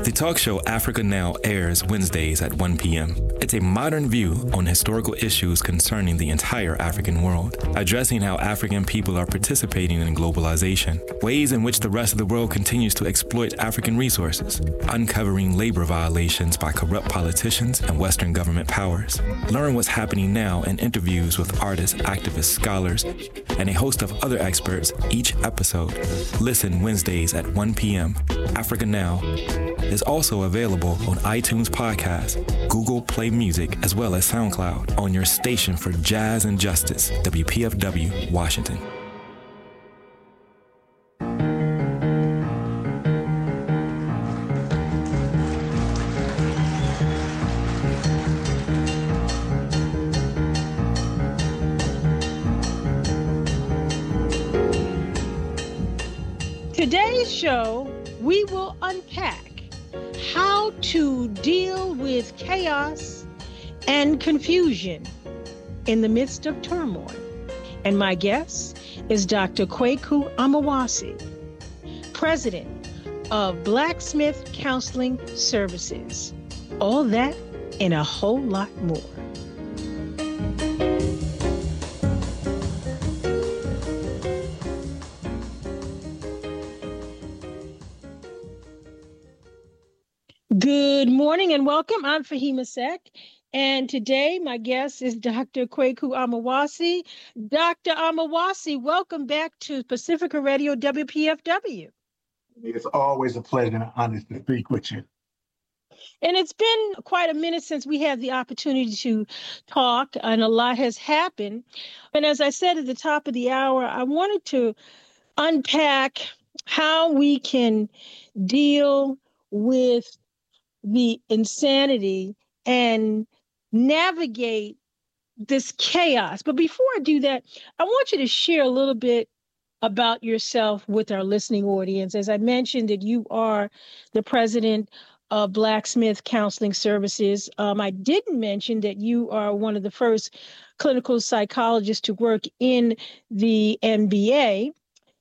The talk show Africa Now airs Wednesdays at 1 p.m. It's a modern view on historical issues concerning the entire African world, addressing how African people are participating in globalization, ways in which the rest of the world continues to exploit African resources, uncovering labor violations by corrupt politicians and Western government powers. Learn what's happening now in interviews with artists, activists, scholars, and a host of other experts each episode. Listen Wednesdays at 1 p.m. Africa Now is also available on iTunes Podcast, Google Play Music, as well as SoundCloud on your station for jazz and justice, WPFW, Washington. Today's show, we will unpack how to deal with chaos and confusion in the midst of turmoil. And my guest is Dr. Kwaku Amawase, President of Blacksmith Counseling Services. All that and a whole lot more. Good morning and welcome. I'm Fahima Sek, and today my guest is Dr. Kwaku Amawase. Dr. Amawase, welcome back to Pacifica Radio WPFW. It's always a pleasure and an honor to speak with you. And it's been quite a minute since we had the opportunity to talk, and a lot has happened. And as I said at the top of the hour, I wanted to unpack how we can deal with the insanity and navigate this chaos. But before I do that, I want you to share a little bit about yourself with our listening audience. As I mentioned, that you are the president of Blacksmith Counseling Services. I didn't mention that you are one of the first clinical psychologists to work in the NBA.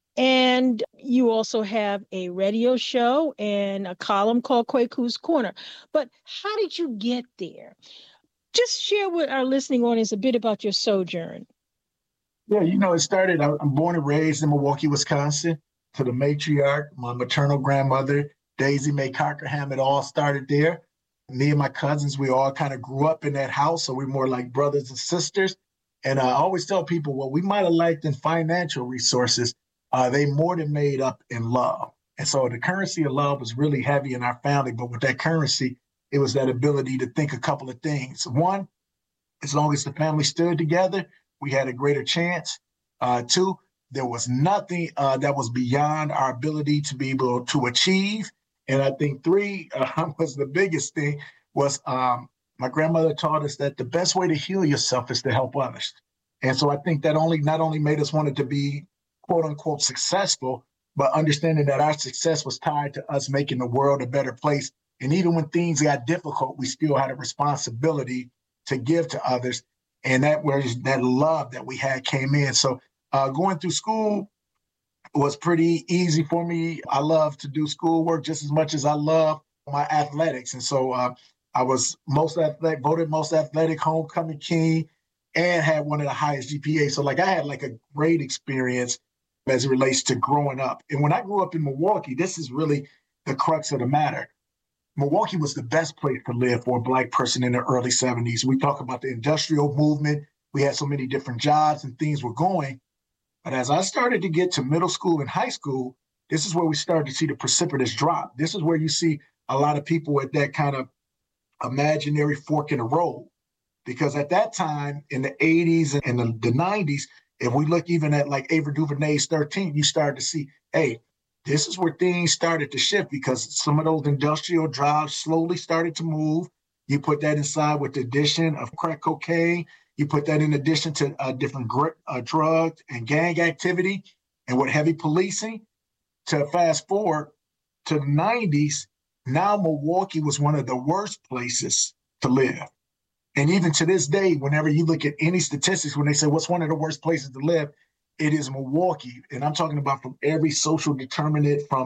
And you also have a radio show and a column called Kwaku's Corner. But how did you get there? Just share with our listening audience a bit about your sojourn. Yeah, it started, I'm born and raised in Milwaukee, Wisconsin. To the matriarch, my maternal grandmother, Daisy Mae Cockerham, it all started there. Me and my cousins, we all kind of grew up in that house, so we're more like brothers and sisters. And I always tell people, what we might have liked in financial resources, they more than made up in love. And so the currency of love was really heavy in our family. But with that currency, it was that ability to think a couple of things. One, as long as the family stood together, we had a greater chance. Two, there was nothing that was beyond our ability to be able to achieve. And I think three was the biggest thing was my grandmother taught us that the best way to heal yourself is to help others. And so I think that not only made us want it to be quote unquote successful, but understanding that our success was tied to us making the world a better place. And even when things got difficult, we still had a responsibility to give to others. And that was that love that we had came in. So going through school was pretty easy for me. I love to do schoolwork just as much as I love my athletics. And so I was voted most athletic homecoming king and had one of the highest GPAs. So I had a great experience as it relates to growing up. And when I grew up in Milwaukee, this is really the crux of the matter. Milwaukee was the best place to live for a Black person in the early 70s. We talk about the industrial movement. We had so many different jobs and things were going. But as I started to get to middle school and high school, this is where we started to see the precipitous drop. This is where you see a lot of people at that kind of imaginary fork in the road. Because at that time, in the 80s and the 90s, if we look even at Ava DuVernay's 13, you started to see, hey, this is where things started to shift because some of those industrial jobs slowly started to move. You put that inside with the addition of crack cocaine. You put that in addition to different drug and gang activity and with heavy policing. To fast forward to the 90s, now Milwaukee was one of the worst places to live. And even to this day, whenever you look at any statistics, when they say what's one of the worst places to live, it is Milwaukee. And I'm talking about from every social determinant, from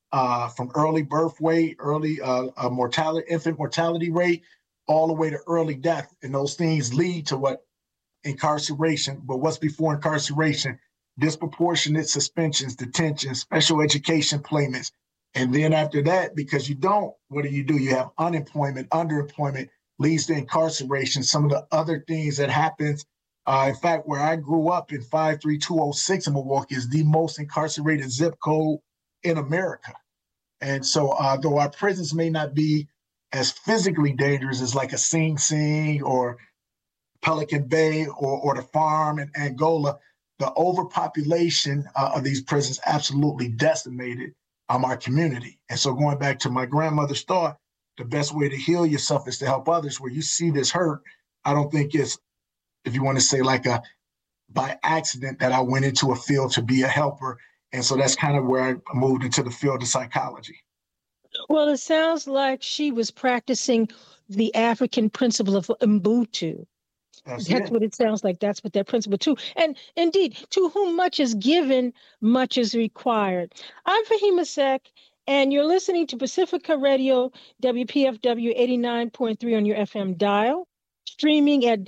from early birth weight, early infant mortality rate, all the way to early death. And those things lead to what? Incarceration. But what's before incarceration? Disproportionate suspensions, detentions, special education placements. And then after that, because you don't, what do? You have unemployment, underemployment, leads to incarceration. Some of the other things that happens, in fact, where I grew up in 53206 in Milwaukee is the most incarcerated zip code in America. And so though our prisons may not be as physically dangerous as like a Sing Sing or Pelican Bay or the farm in Angola, the overpopulation of these prisons absolutely decimated our community. And so going back to my grandmother's thought, the best way to heal yourself is to help others. Where you see this hurt, I don't think it's, if you want to say like by accident that I went into a field to be a helper. And so that's kind of where I moved into the field of psychology. Well, it sounds like she was practicing the African principle of Ubuntu. That's what it sounds like. That's what their principle too. And indeed, to whom much is given, much is required. I'm Fahima Sek, and you're listening to Pacifica Radio, WPFW 89.3 on your FM dial, streaming at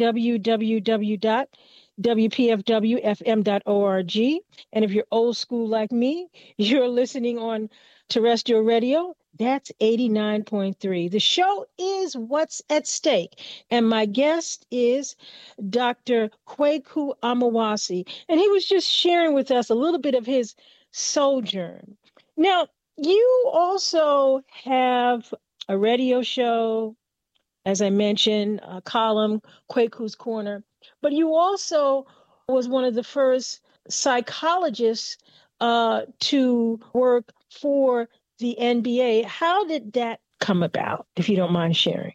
www.wpfwfm.org. And if you're old school like me, you're listening on terrestrial radio. That's 89.3. The show is What's at Stake. And my guest is Dr. Kwaku Amawase. And he was just sharing with us a little bit of his sojourn. Now, you also have a radio show, as I mentioned, a column, Kwaku's Corner. But you also was one of the first psychologists to work for the NBA. How did that come about, if you don't mind sharing?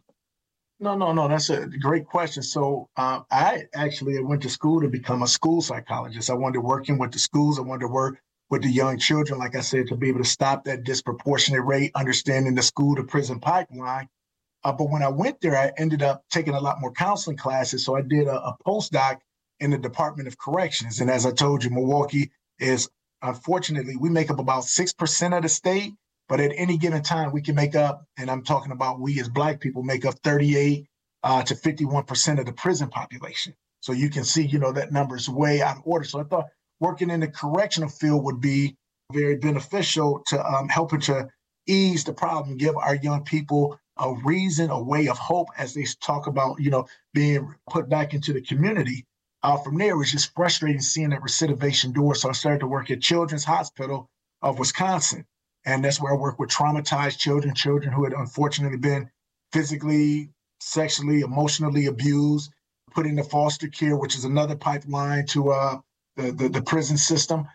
No. That's a great question. So I actually went to school to become a school psychologist. I wanted to work in with the schools. I wanted to work with the young children, like I said, to be able to stop that disproportionate rate, understanding the school to prison pipeline. But when I went there, I ended up taking a lot more counseling classes. So I did a postdoc in the Department of Corrections. And as I told you, Milwaukee is, unfortunately, we make up about 6% of the state. But at any given time, we can make up, and I'm talking about we as Black people, make up 38 to 51% of the prison population. So you can see, that number is way out of order. So I thought working in the correctional field would be very beneficial to helping to ease the problem, give our young people a reason, a way of hope as they talk about, being put back into the community. From there, it was just frustrating seeing that recidivation door. So I started to work at Children's Hospital of Wisconsin. And that's where I work with traumatized children who had unfortunately been physically, sexually, emotionally abused, put into foster care, which is another pipeline to the prison system.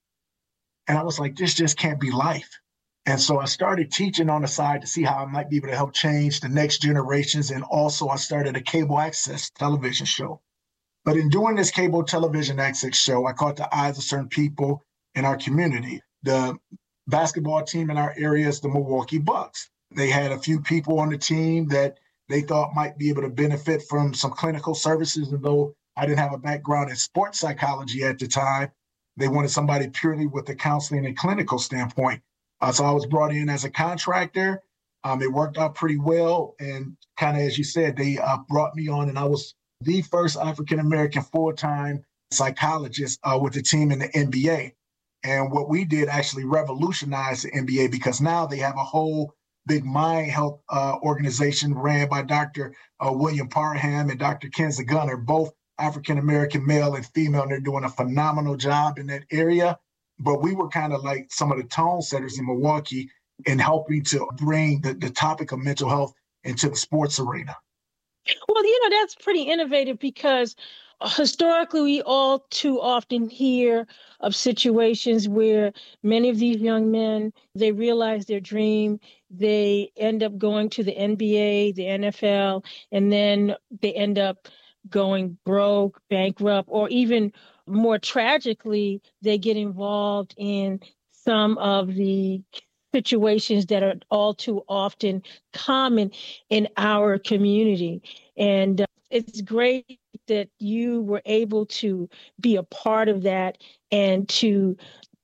And I was like, this just can't be life. And so I started teaching on the side to see how I might be able to help change the next generations. And also I started a cable access television show. But in doing this cable television access show, I caught the eyes of certain people in our community. The basketball team in our area is the Milwaukee Bucks. They had a few people on the team that they thought might be able to benefit from some clinical services. And though I didn't have a background in sports psychology at the time, they wanted somebody purely with the counseling and clinical standpoint. So I was brought in as a contractor. It worked out pretty well. And kind of, as you said, they brought me on, and I was the first African-American full-time psychologist with the team in the NBA. And what we did actually revolutionized the NBA, because now they have a whole big mind health organization ran by Dr. William Parham and Dr. Kenza Gunner, both African-American male and female, and they're doing a phenomenal job in that area. But we were kind of like some of the tone setters in Milwaukee in helping to bring the topic of mental health into the sports arena. Well, that's pretty innovative, because historically, we all too often hear of situations where many of these young men, they realize their dream, they end up going to the NBA, the NFL, and then they end up going broke, bankrupt, or even more tragically, they get involved in some of the situations that are all too often common in our community. And it's great that you were able to be a part of that and to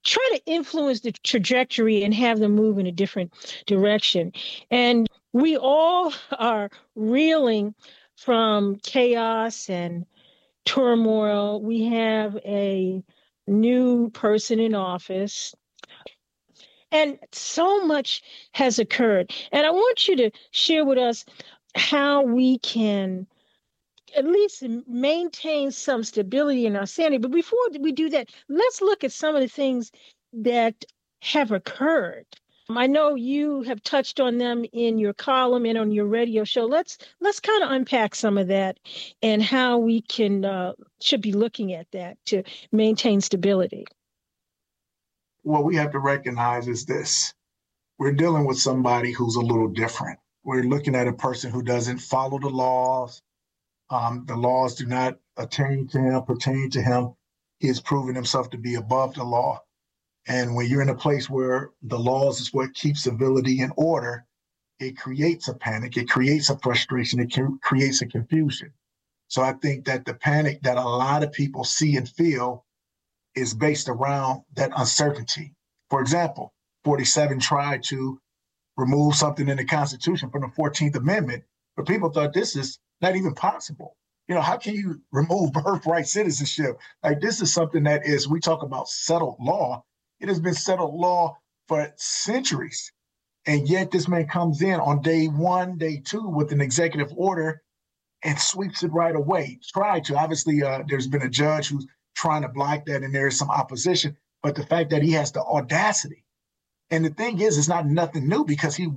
try to influence the trajectory and have them move in a different direction. And we all are reeling from chaos and turmoil. We have a new person in office, and so much has occurred. And I want you to share with us how we can at least maintain some stability in our sanity. But before we do that, let's look at some of the things that have occurred. I know you have touched on them in your column and on your radio show. Let's kind of unpack some of that and how we can should be looking at that to maintain stability. What we have to recognize is this. We're dealing with somebody who's a little different. We're looking at a person who doesn't follow the laws. The laws do not pertain to him. He has proven himself to be above the law. And when you're in a place where the laws is what keeps civility in order, it creates a panic, it creates a frustration, it creates a confusion. So I think that the panic that a lot of people see and feel is based around that uncertainty. For example, 47 tried to remove something in the Constitution from the 14th Amendment, but people thought this is not even possible. How can you remove birthright citizenship? Like, this is something that is, we talk about settled law. It has been settled law for centuries. And yet this man comes in on day one, day two with an executive order and sweeps it right away. Obviously, there's been a judge who's trying to block that and there is some opposition, but the fact that he has the audacity. And the thing is, it's not nothing new because he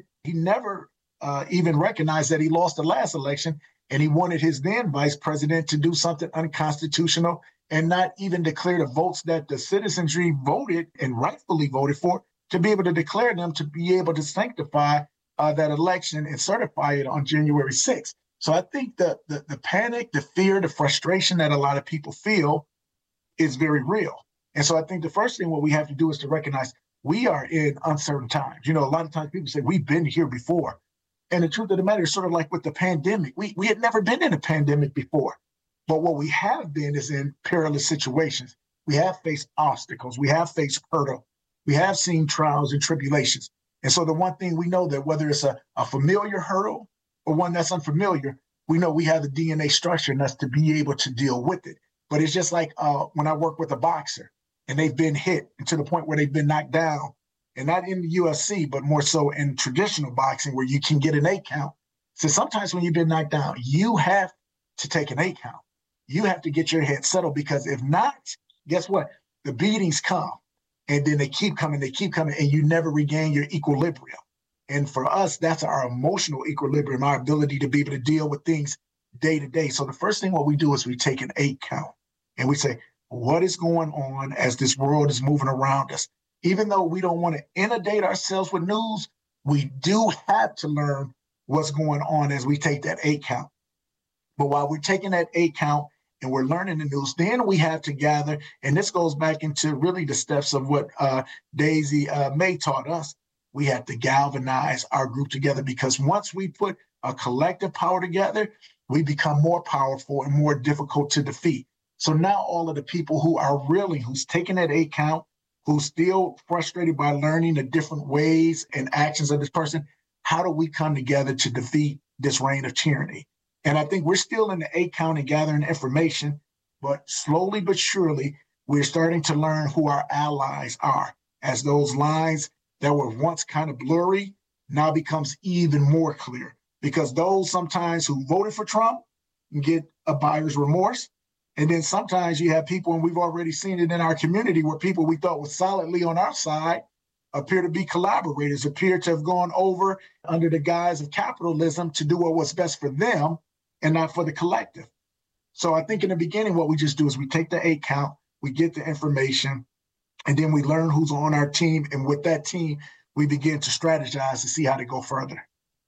never even recognized that he lost the last election, and he wanted his then vice president to do something unconstitutional and not even declare the votes that the citizenry voted and rightfully voted for, to be able to declare them, to be able to sanctify that election and certify it on January 6th. So I think the panic, the fear, the frustration that a lot of people feel is very real. And so I think the first thing what we have to do is to recognize we are in uncertain times. A lot of times people say we've been here before. And the truth of the matter is sort of like with the pandemic. We had never been in a pandemic before. But what we have been is in perilous situations. We have faced obstacles. We have faced hurdle. We have seen trials and tribulations. And so the one thing we know that whether it's a familiar hurdle or one that's unfamiliar, we know we have the DNA structure in us to be able to deal with it. But it's just like when I work with a boxer and they've been hit to the point where they've been knocked down, and not in the UFC, but more so in traditional boxing where you can get an 8 count. So sometimes when you've been knocked down, you have to take an 8 count. You have to get your head settled, because if not, guess what? The beatings come and then they keep coming, and you never regain your equilibrium. And for us, that's our emotional equilibrium, our ability to be able to deal with things day to day. So the first thing what we do is we take an 8 count and we say, what is going on as this world is moving around us? Even though we don't want to inundate ourselves with news, we do have to learn what's going on as we take that 8 count. But while we're taking that 8 count and we're learning the news, then we have to gather, and this goes back into really the steps of what Daisy May taught us. We have to galvanize our group together, because once we put a collective power together, we become more powerful and more difficult to defeat. So now all of the people who are who's taking that 8 count, who's still frustrated by learning the different ways and actions of this person, how do we come together to defeat this reign of tyranny? And I think we're still in the 8 count and gathering information, but slowly but surely, we're starting to learn who our allies are, as those lines that were once kind of blurry now becomes even more clear, because those sometimes who voted for Trump get a buyer's remorse. And then sometimes you have people, and we've already seen it in our community, where people we thought were solidly on our side appear to be collaborators, appear to have gone over under the guise of capitalism to do what was best for them and not for the collective. So I think in the beginning, what we just do is we take the 8 count, we get the information, and then we learn who's on our team. And with that team, we begin to strategize to see how to go further.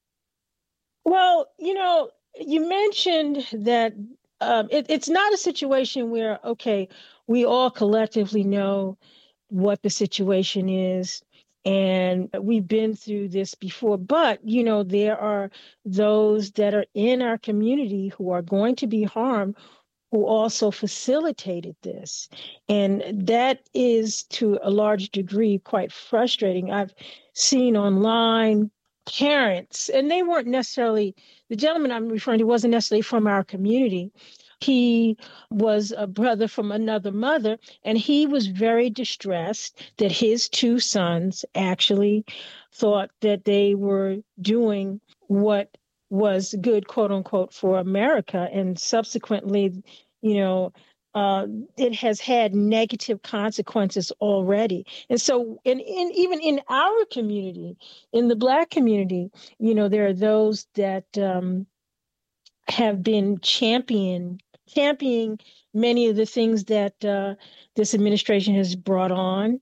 Well, you mentioned that it's not a situation where, okay, we all collectively know what the situation is, and we've been through this before. But, there are those that are in our community who are going to be harmed, who also facilitated this. And that is, to a large degree, quite frustrating. I've seen online parents, and they weren't necessarily, the gentleman I'm referring to wasn't necessarily from our community. He was a brother from another mother, and he was very distressed that his two sons actually thought that they were doing what was good, quote unquote, for America. And subsequently, it has had negative consequences already. And so, even in our community, in the Black community, there are those that have been championing many of the things that this administration has brought on.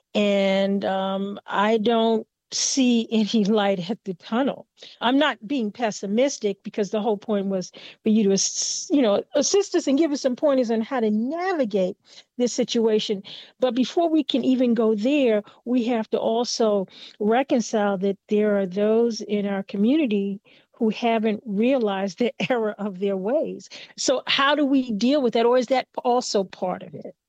And I don't see any light at the tunnel. I'm not being pessimistic, because the whole point was for you to, assist us and give us some pointers on how to navigate this situation. But before we can even go there, we have to also reconcile that there are those in our community who haven't realized the error of their ways. So how do we deal with that? Or is that also part of it?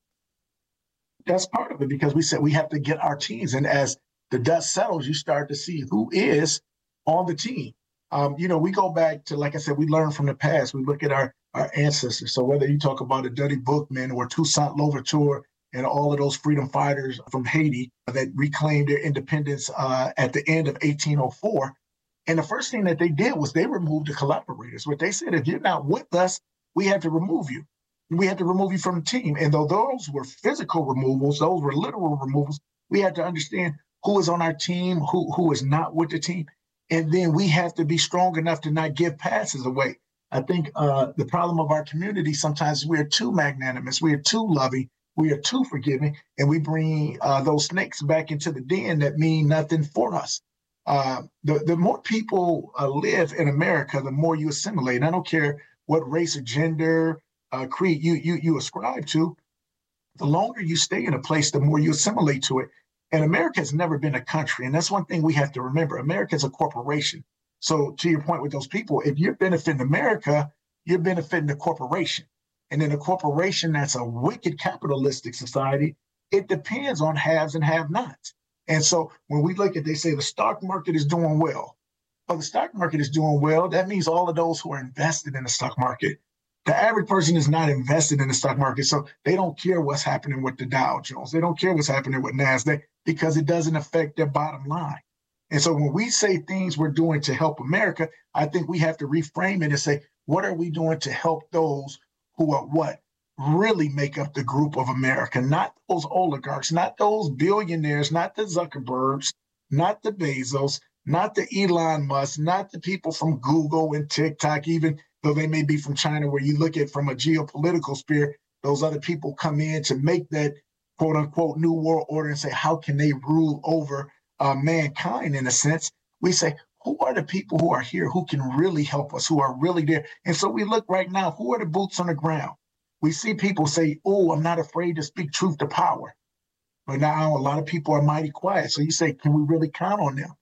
That's part of it, because we said we have to get our teams. And as the dust settles, you start to see who is on the team. We go back to, like I said, we learn from the past. We look at our ancestors. So whether you talk about a Dutty Bookman or Toussaint Louverture and all of those freedom fighters from Haiti that reclaimed their independence at the end of 1804, and the first thing that they did was they removed the collaborators. What they said, if you're not with us, we have to remove you. We had to remove you from the team. And though those were physical removals, those were literal removals, we had to understand who is on our team, who is not with the team. And then we have to be strong enough to not give passes away. I think the problem of our community sometimes is we are too magnanimous, we are too loving, we are too forgiving, and we bring those snakes back into the den that mean nothing for us. The more people live in America, the more you assimilate. I don't care what race or gender, creed you ascribe to. The longer you stay in a place, the more you assimilate to it. And America has never been a country. And that's one thing we have to remember. America is a corporation. So to your point with those people, if you're benefiting America, you're benefiting the corporation. And in a corporation that's a wicked capitalistic society, it depends on haves and have-nots. And so when we look at, they say the stock market is doing well. Well, the stock market is doing well. That means all of those who are invested in the stock market. The average person is not invested in the stock market, so they don't care what's happening with the Dow Jones. They don't care what's happening with NASDAQ, because it doesn't affect their bottom line. And so when we say things we're doing to help America, I think we have to reframe it and say, what are we doing to help those who are what really make up the group of America? Not those oligarchs, not those billionaires, not the Zuckerbergs, not the Bezos, not the Elon Musk, not the people from Google and TikTok, even though they may be from China, where you look at from a geopolitical sphere, those other people come in to make that quote unquote new world order and say, how can they rule over mankind in a sense? We say, who are the people who are here who can really help us, who are really there? And so we look right now, who are the boots on the ground? We see people say, oh, I'm not afraid to speak truth to power. But now a lot of people are mighty quiet. So you say, can we really count on them?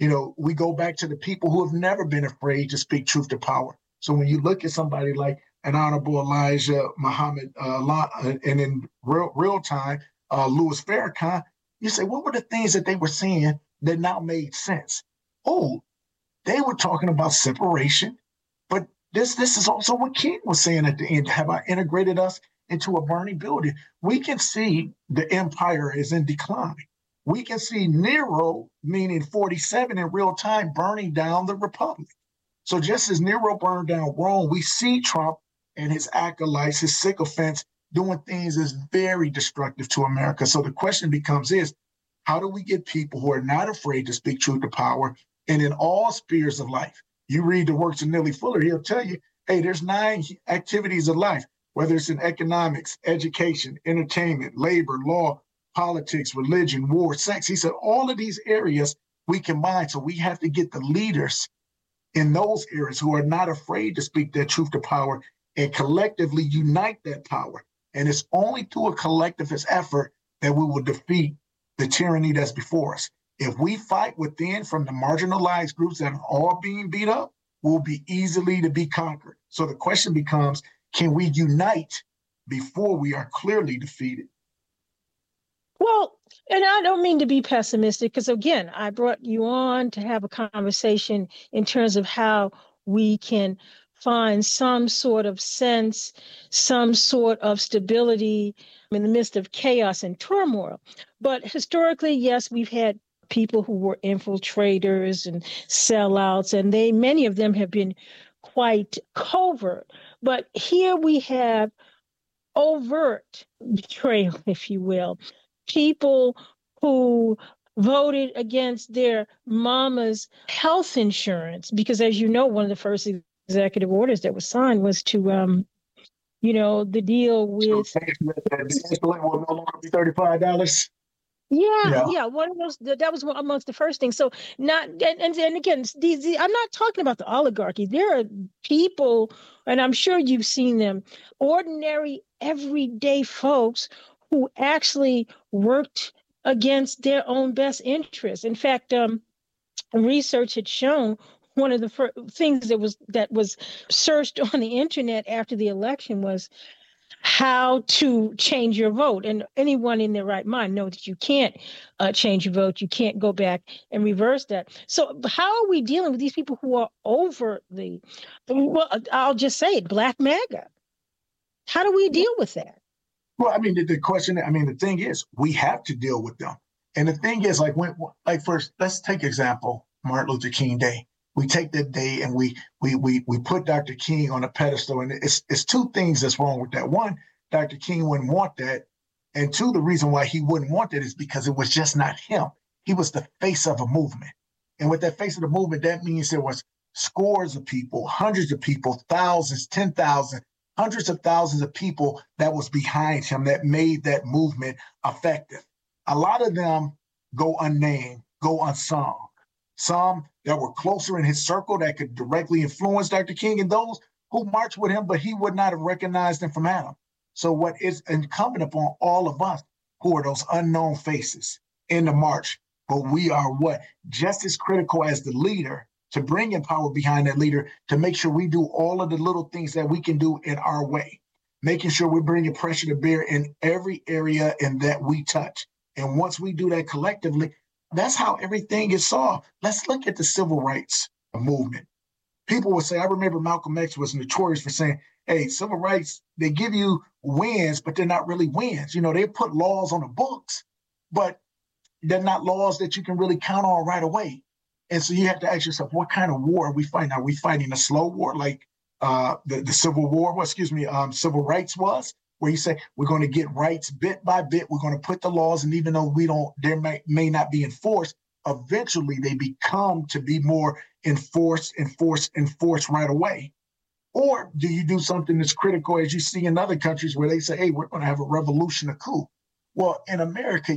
We go back to the people who have never been afraid to speak truth to power. So when you look at somebody like an Honorable Elijah Muhammad, and in real time, Louis Farrakhan, you say, what were the things that they were saying that now made sense? Oh, they were talking about separation, but this is also what King was saying at the end. Have I integrated us into a burning building? We can see the empire is in decline. We can see Nero, meaning 47 in real time, burning down the republic. So just as Nero burned down Rome, we see Trump and his acolytes, his sycophants, doing things that's very destructive to America. So the question becomes how do we get people who are not afraid to speak truth to power, and in all spheres of life? You read the works of Neely Fuller, he'll tell you, hey, there's 9 activities of life, whether it's in economics, education, entertainment, labor, law, politics, religion, war, sex. He said all of these areas we combine. So we have to get the leaders in those areas who are not afraid to speak their truth to power and collectively unite that power. And it's only through a collectivist effort that we will defeat the tyranny that's before us. If we fight within from the marginalized groups that are all being beat up, we'll be easily to be conquered. So the question becomes, Can we unite before we are clearly defeated? Well, and I don't mean to be pessimistic, because again, I brought you on to have a conversation in terms of how we can find some sort of sense, some sort of stability in the midst of chaos and turmoil. But historically, yes, we've had people who were infiltrators and sellouts, and many of them have been quite covert. But here we have overt betrayal, if you will. People who voted against their mama's health insurance, because as you know, one of the first executive orders that was signed was to, the deal with. So that will no longer be $35. Yeah, one of those. That was amongst the first things. So not, and again, these, I'm not talking about the oligarchy. There are people, and I'm sure you've seen them, ordinary, everyday folks who actually worked against their own best interests. In fact, research had shown one of the things that was searched on the internet after the election was how to change your vote. And anyone in their right mind knows that you can't change your vote. You can't go back and reverse that. So how are we dealing with these people who are overtly, well, I'll just say it, Black MAGA? How do we deal with that? Well, I mean, the thing is, we have to deal with them. And the thing is, first, let's take example, Martin Luther King Day. We take that day and we put Dr. King on a pedestal. And it's two things that's wrong with that. One, Dr. King wouldn't want that. And two, the reason why he wouldn't want that is because it was just not him. He was the face of a movement. And with that face of the movement, that means there was scores of people, hundreds of people, thousands, 10,000, hundreds of thousands of people that was behind him that made that movement effective. A lot of them go unnamed, go unsung. Some that were closer in his circle that could directly influence Dr. King, and those who marched with him, but he would not have recognized him from Adam. So what is incumbent upon all of us who are those unknown faces in the march, but we are just as critical as the leader to bring in power behind that leader, to make sure we do all of the little things that we can do in our way, making sure we're bringing pressure to bear in every area and that we touch. And once we do that collectively, that's how everything is solved. Let's look at the civil rights movement. People will say, I remember Malcolm X was notorious for saying, hey, civil rights, they give you wins, but they're not really wins. They put laws on the books, but they're not laws that you can really count on right away. And so you have to ask yourself, what kind of war are we fighting? Are we fighting a slow war like the Civil War, civil rights was, where you say, we're going to get rights bit by bit. We're going to put the laws, and even though they may not be enforced, eventually they become to be more enforced right away. Or do you do something that's critical, as you see in other countries where they say, hey, we're going to have a revolution, a coup? Well, in America,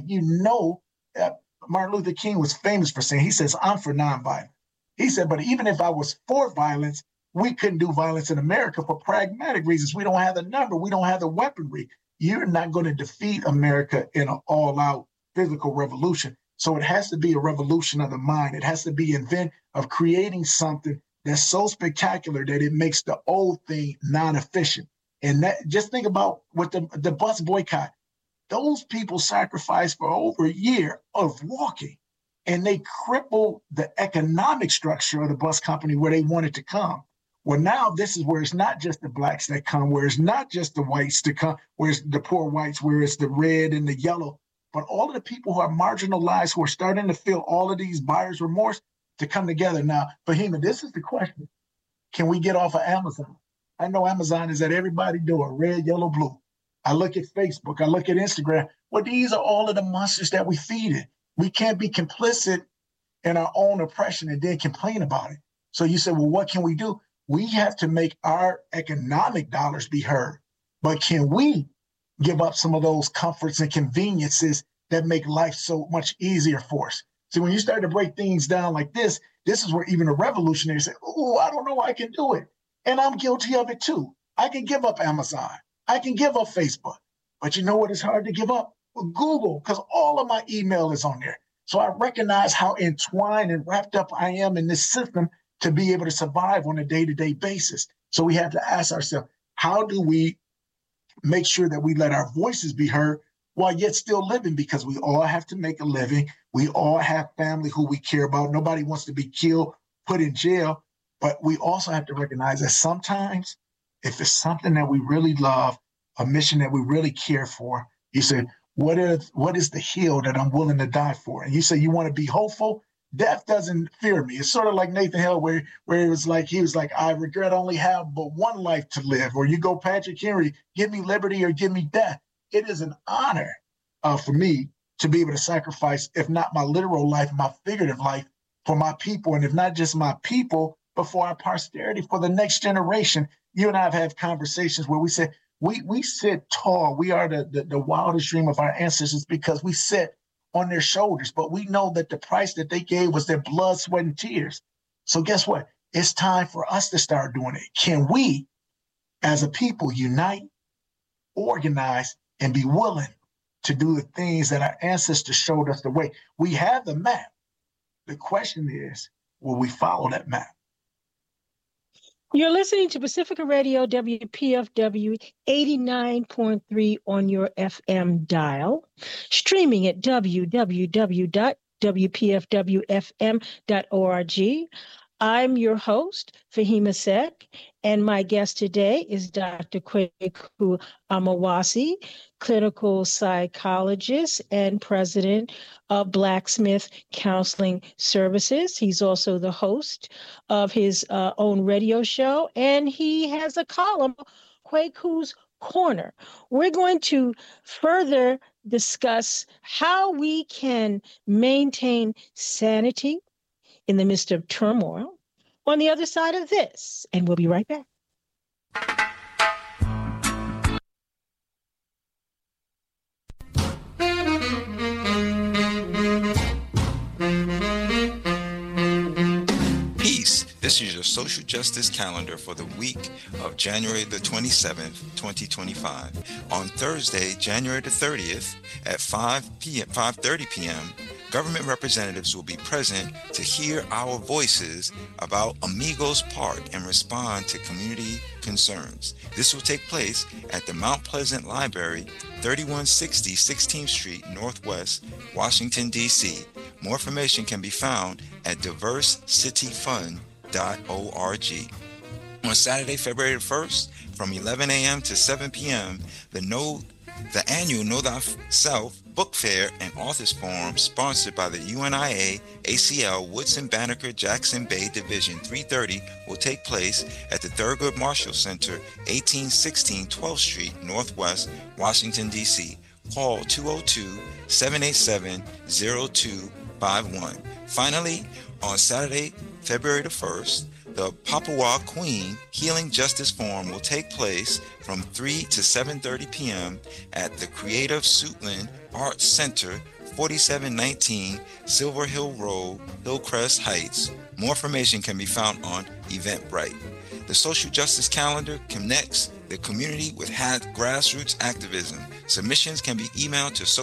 Martin Luther King was famous for saying, he says, I'm for nonviolence. He said, but even if I was for violence, we couldn't do violence in America for pragmatic reasons. We don't have the number. We don't have the weaponry. You're not going to defeat America in an all-out physical revolution. So it has to be a revolution of the mind. It has to be an event of creating something that's so spectacular that it makes the old thing non-efficient. And that, just think about what the bus boycott. Those people sacrificed for over a year of walking, and they crippled the economic structure of the bus company where they wanted to come. Well, now this is where it's not just the blacks that come, where it's not just the whites to come, where it's the poor whites, where it's the red and the yellow, but all of the people who are marginalized, who are starting to feel all of these buyer's remorse to come together. Now, Fahima, this is the question. Can we get off of Amazon? I know Amazon is at everybody's door, red, yellow, blue. I look at Facebook, I look at Instagram. Well, these are all of the monsters that we feed it. We can't be complicit in our own oppression and then complain about it. So you say, well, what can we do? We have to make our economic dollars be heard. But can we give up some of those comforts and conveniences that make life so much easier for us? So when you start to break things down like this is where even the revolutionaries say, oh, I don't know I can do it. And I'm guilty of it too. I can give up Amazon. I can give up Facebook. But you know what is hard to give up? Well, Google, because all of my email is on there. So I recognize how entwined and wrapped up I am in this system to be able to survive on a day-to-day basis. So we have to ask ourselves, how do we make sure that we let our voices be heard while yet still living? Because we all have to make a living. We all have family who we care about. Nobody wants to be killed, put in jail. But we also have to recognize that sometimes if it's something that we really love, a mission that we really care for, you say, what is the hill that I'm willing to die for? And you say you want to be hopeful. Death doesn't fear me. It's sort of like Nathan Hale, where he was like, I regret only have but one life to live. Or you go Patrick Henry, give me liberty or give me death. It is an honor for me to be able to sacrifice, if not my literal life, my figurative life, for my people. And if not just my people, but for our posterity, for the next generation. You and I have had conversations where we say, we sit tall. We are the wildest dream of our ancestors because we sit on their shoulders, but we know that the price that they gave was their blood, sweat, and tears. So guess what? It's time for us to start doing it. Can we, as a people, unite, organize, and be willing to do the things that our ancestors showed us the way? We have the map. The question is, will we follow that map? You're listening to Pacifica Radio, WPFW 89.3 on your FM dial, streaming at www.wpfwfm.org. I'm your host, Fahima Sek, and my guest today is Dr. Kwaku Amawasi, clinical psychologist and president of Blacksmith Counseling Services. He's also the host of his own radio show, and he has a column, Kwaku's Corner. We're going to further discuss how we can maintain sanity in the midst of turmoil on the other side of this, and we'll be right back. Peace. This is your social justice calendar for the week of January the 27th, 2025. On Thursday, January the 30th at 5:30 p.m., government representatives will be present to hear our voices about Amigos Park and respond to community concerns. This will take place at the Mount Pleasant Library, 3160 16th Street, Northwest, Washington, D.C. More information can be found at diversityfund.org. On Saturday, February 1st, from 11 a.m. to 7 p.m., the annual Know Thyself Book Fair and Authors Forum, sponsored by the UNIA ACL Woodson Banneker Jackson Bay Division 330, will take place at the Thurgood Marshall Center, 1816 12th Street, Northwest, Washington, D.C. Call 202-787-0251. Finally, on Saturday, February the 1st, the Papua Queen Healing Justice Forum will take place from 3 to 7:30 p.m. at the Creative Suitland Arts Center, 4719 Silver Hill Road, Hillcrest Heights. More information can be found on Eventbrite. The Social Justice Calendar connects the community with grassroots activism. Submissions can be emailed to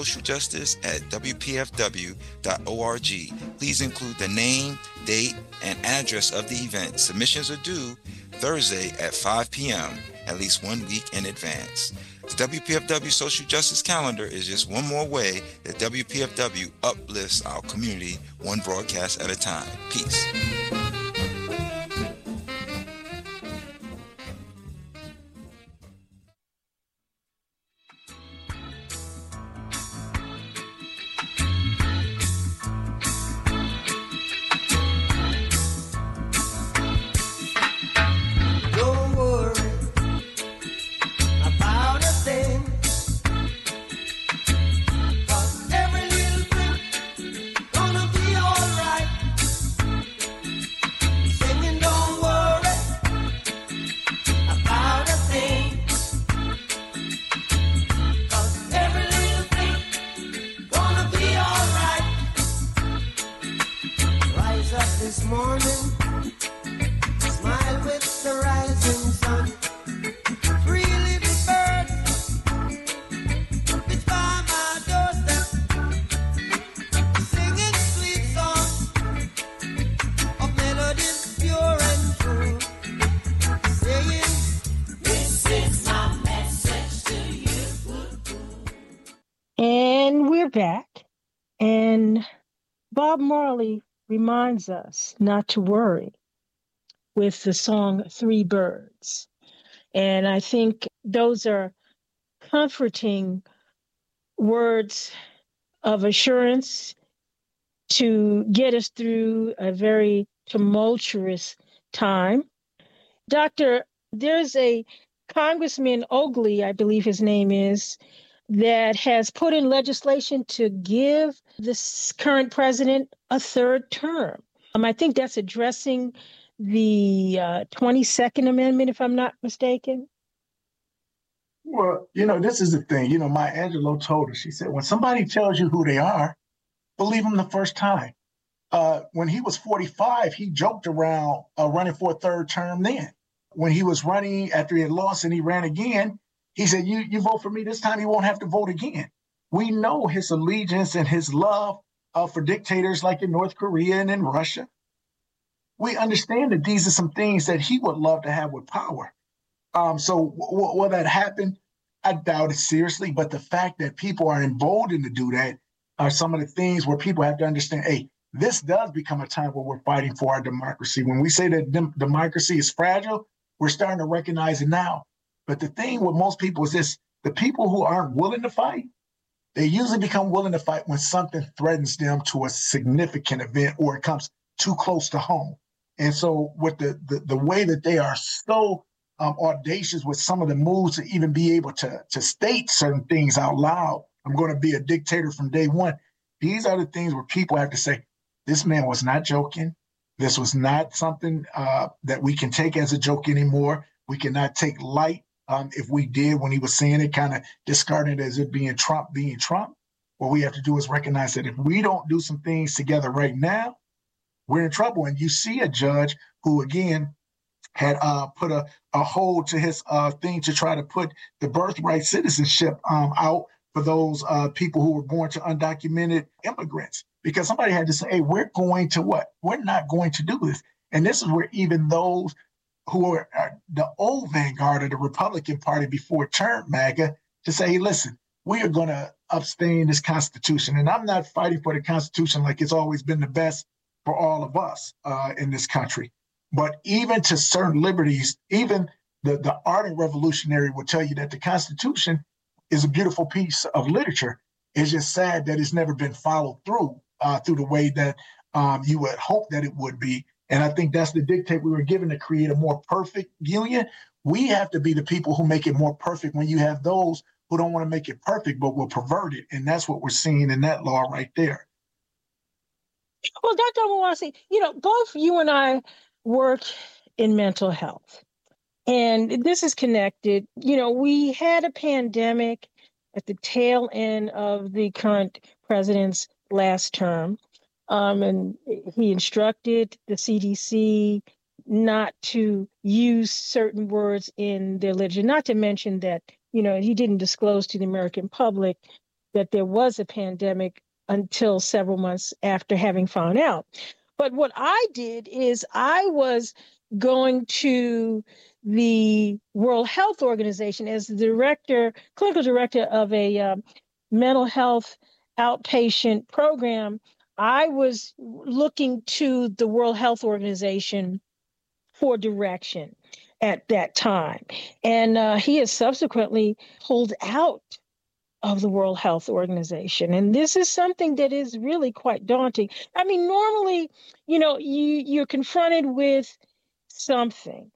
socialjustice@wpfw.org. Please include the name, date, and address of the event. Submissions are due Thursday at 5 p.m., at least 1 week in advance. The WPFW Social Justice Calendar is just one more way that WPFW uplifts our community, one broadcast at a time. Peace. This is back, and Bob Marley reminds us not to worry with the song Three Birds. And I think those are comforting words of assurance to get us through a very tumultuous time. Doctor, there's a Congressman Oakley, I believe his name is, that has put in legislation to give this current president a third term. I think that's addressing the 22nd Amendment, if I'm not mistaken. Well, this is the thing. Maya Angelou told us, she said, when somebody tells you who they are, believe them the first time. When he was 45, he joked around running for a third term then. When he was running after he had lost and he ran again, he said, you vote for me this time, you won't have to vote again. We know his allegiance and his love for dictators like in North Korea and in Russia. We understand that these are some things that he would love to have with power. So will that happen? I doubt it seriously, but the fact that people are emboldened to do that are some of the things where people have to understand, hey, this does become a time where we're fighting for our democracy. When we say that democracy is fragile, we're starting to recognize it now. But the thing with most people is this: the people who aren't willing to fight, they usually become willing to fight when something threatens them to a significant event or it comes too close to home. And so with the way that they are so audacious with some of the moves to even be able to state certain things out loud, I'm going to be a dictator from day one. These are the things where people have to say, this man was not joking. This was not something that we can take as a joke anymore. We cannot take light if we did when he was saying it, kind of discarding it as it being Trump. What we have to do is recognize that if we don't do some things together right now, we're in trouble. And you see a judge who, again, had put a hold to his thing to try to put the birthright citizenship out for those people who were born to undocumented immigrants. Because somebody had to say, hey, we're going to what? We're not going to do this. And this is where even those who are the old vanguard of the Republican Party before it turned MAGA to say, hey, listen, we are going to abstain this Constitution. And I'm not fighting for the Constitution like it's always been the best for all of us in this country. But even to certain liberties, even the ardent revolutionary will tell you that the Constitution is a beautiful piece of literature. It's just sad that it's never been followed through the way that you would hope that it would be. And I think that's the dictate we were given to create a more perfect union. We have to be the people who make it more perfect when you have those who don't want to make it perfect, but will pervert it. And that's what we're seeing in that law right there. Well, Dr. Omowasi, both you and I work in mental health. And this is connected. We had a pandemic at the tail end of the current president's last term. And he instructed the CDC not to use certain words in their literature, not to mention that, he didn't disclose to the American public that there was a pandemic until several months after having found out. But what I did is I was going to the World Health Organization as the clinical director of a mental health outpatient program. I was looking to the World Health Organization for direction at that time. And he has subsequently pulled out of the World Health Organization. And this is something that is really quite daunting. I mean, normally, you're confronted with something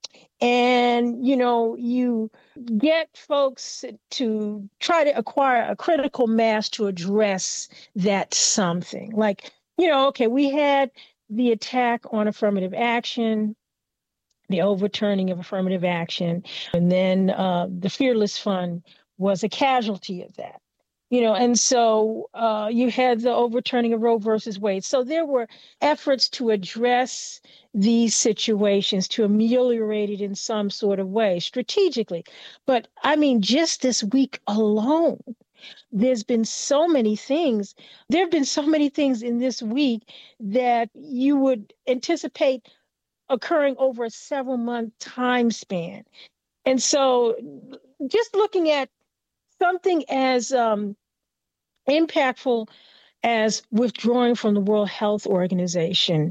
and, you get folks to try to acquire a critical mass to address that something. Like, okay, we had the attack on affirmative action, the overturning of affirmative action, and then the Fearless Fund was a casualty of that. And so you had the overturning of Roe versus Wade. So there were efforts to address these situations, to ameliorate it in some sort of way strategically. But I mean, just this week alone, there's been so many things. There have been so many things in this week that you would anticipate occurring over a several-month time span. And so just looking at something as impactful as withdrawing from the World Health Organization,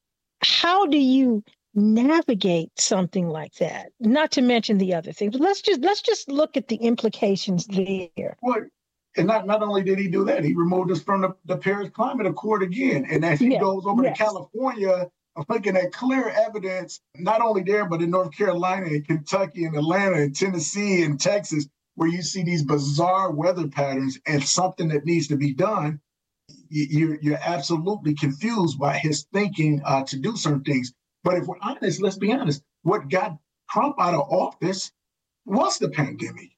how do you navigate something like that? Not to mention the other things, but let's just look at the implications there. Well, and not only did he do that, he removed us from the Paris Climate Accord again. And as he goes over to California, I'm looking at clear evidence, not only there, but in North Carolina and Kentucky and Atlanta and Tennessee and Texas, where you see these bizarre weather patterns and something that needs to be done. You're absolutely confused by his thinking to do certain things. But if we're honest, let's be honest, what got Trump out of office was the pandemic.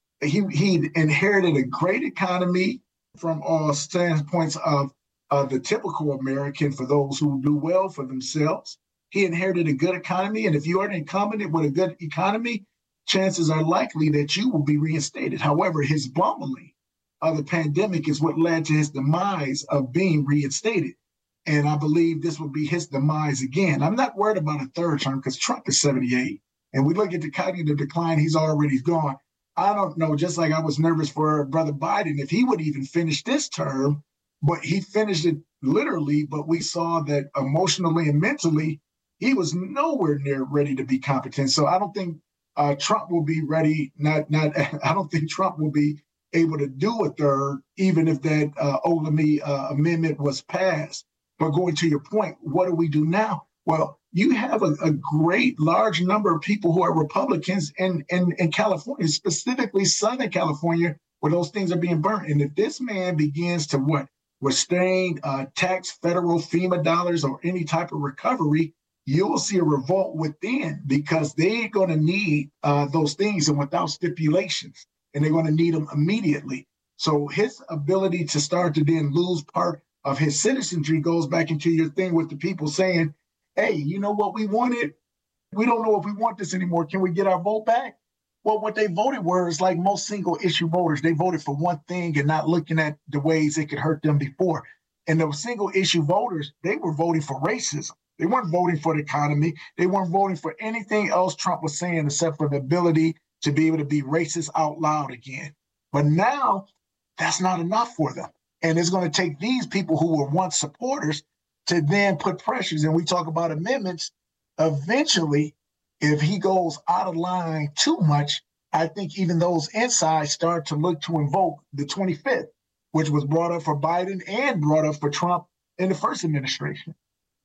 He inherited a great economy from all standpoints of the typical American, for those who do well for themselves. He inherited a good economy. And if you are an incumbent with a good economy, chances are likely that you will be reinstated. However, his bumbling of the pandemic is what led to his demise of being reinstated. And I believe this will be his demise again. I'm not worried about a third term because Trump is 78. And we look at the cognitive decline, he's already gone. I don't know, just like I was nervous for Brother Biden, if he would even finish this term, but he finished it literally, but we saw that emotionally and mentally, he was nowhere near ready to be competent. So I don't think Trump will be ready. I don't think Trump will be able to do a third, even if that Olamy amendment was passed. But going to your point, what do we do now? Well, you have a great large number of people who are Republicans in California, specifically Southern California, where those things are being burnt. And if this man begins to restrain tax federal FEMA dollars or any type of recovery, you will see a revolt within, because they're going to need those things and without stipulations, and they're going to need them immediately. So his ability to start to then lose part of his citizenry goes back into your thing with the people saying, hey, you know what we wanted? We don't know if we want this anymore. Can we get our vote back? Well, what they voted was like most single issue voters. They voted for one thing and not looking at the ways it could hurt them before. And those single issue voters, they were voting for racism. They weren't voting for the economy. They weren't voting for anything else Trump was saying except for the ability to be able to be racist out loud again. But now that's not enough for them. And it's going to take these people who were once supporters to then put pressures. And we talk about amendments. Eventually, if he goes out of line too much, I think even those inside start to look to invoke the 25th, which was brought up for Biden and brought up for Trump in the first administration.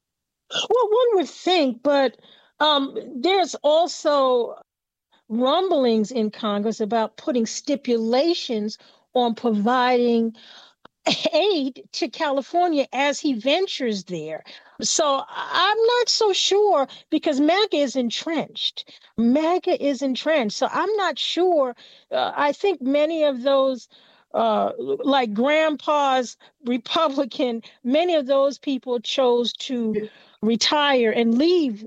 Well, one would think, but there's also rumblings in Congress about putting stipulations on providing aid to California as he ventures there. So I'm not so sure, because MAGA is entrenched. So I'm not sure. I think many of those, like Grandpa's Republican, many of those people chose to retire and leave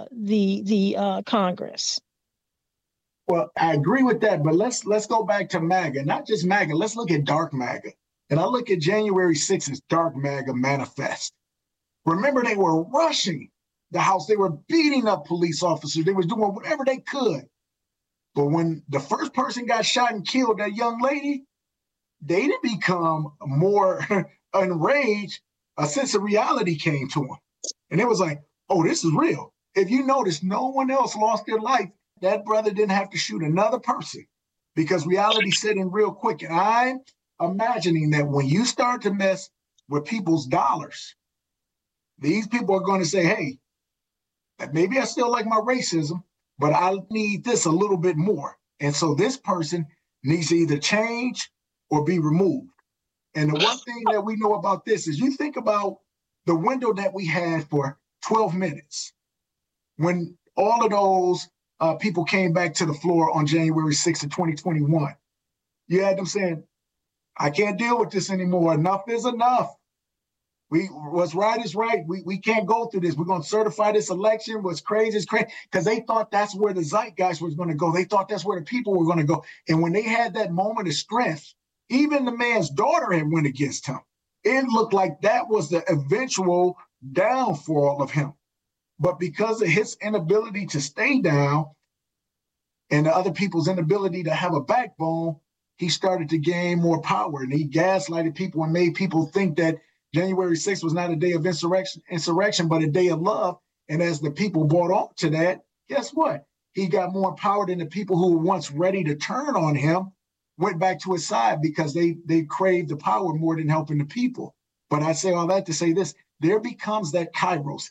the Congress. Well, I agree with that, but let's go back to MAGA. Not just MAGA. Let's look at dark MAGA. And I look at January 6th's dark MAGA manifest. Remember, they were rushing the House. They were beating up police officers. They were doing whatever they could. But when the first person got shot and killed, that young lady, they didn't become more enraged. A sense of reality came to them. And it was like, oh, this is real. If you notice, no one else lost their life. That brother didn't have to shoot another person because reality set in real quick. And I'm imagining that when you start to mess with people's dollars, these people are going to say, hey, maybe I still like my racism, but I need this a little bit more. And so this person needs to either change or be removed. And the one thing that we know about this is, you think about the window that we had for 12 minutes when all of those people came back to the floor on January 6th of 2021. You had them saying, I can't deal with this anymore. Enough is enough. What's right is right. We can't go through this. We're going to certify this election. What's crazy is crazy. Because they thought that's where the zeitgeist was going to go. They thought that's where the people were going to go. And when they had that moment of strength, even the man's daughter had went against him. It looked like that was the eventual downfall of him. But because of his inability to stay down and the other people's inability to have a backbone, he started to gain more power, and he gaslighted people and made people think that January 6th was not a day of insurrection, but a day of love. And as the people bought on to that, guess what? He got more empowered, and the people who were once ready to turn on him went back to his side because they craved the power more than helping the people. But I say all that to say this: there becomes that kairos,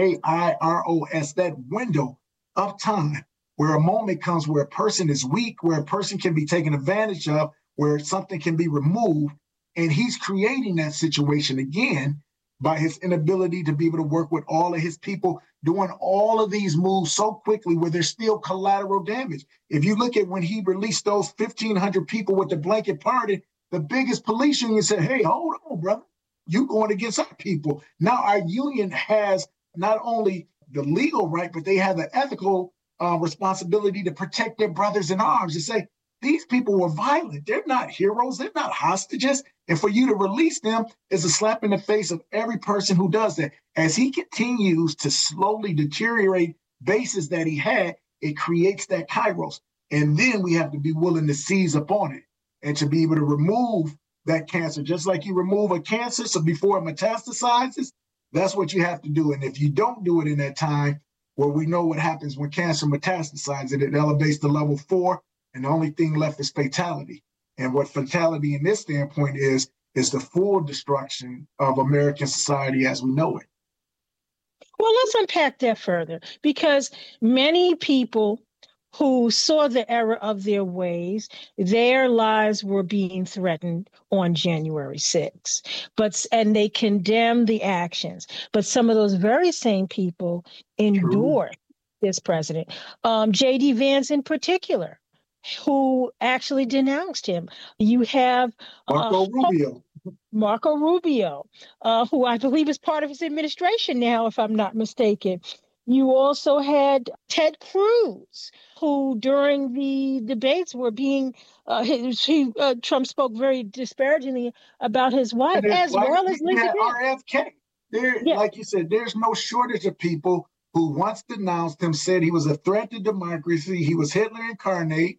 Kairos, that window of time where a moment comes where a person is weak, where a person can be taken advantage of, where something can be removed. And he's creating that situation again by his inability to be able to work with all of his people, doing all of these moves so quickly where there's still collateral damage. If you look at when he released those 1,500 people with the blanket pardon, the biggest police union said, hey, hold on, brother. You going against our people. Now our union has not only the legal right, but they have the ethical responsibility to protect their brothers in arms, to say, these people were violent. They're not heroes. They're not hostages. And for you to release them is a slap in the face of every person who does that. As he continues to slowly deteriorate bases that he had, it creates that kairos. And then we have to be willing to seize upon it and to be able to remove that cancer. Just like you remove a cancer, so before it metastasizes, that's what you have to do. And if you don't do it in that time, well, we know what happens when cancer metastasizes. It elevates to level 4. And the only thing left is fatality. And what fatality in this standpoint is the full destruction of American society as we know it. Well, let's unpack that further, because many people who saw the error of their ways, their lives were being threatened on January 6th, and they condemned the actions. But some of those very same people endured this president, J.D. Vance in particular, who actually denounced him. You have Marco Rubio, who I believe is part of his administration now, if I'm not mistaken. You also had Ted Cruz, who during the debates were being, Trump spoke very disparagingly about his wife, well as Lindsey Graham. RFK. Like you said, there's no shortage of people who once denounced him, said he was a threat to democracy, he was Hitler incarnate,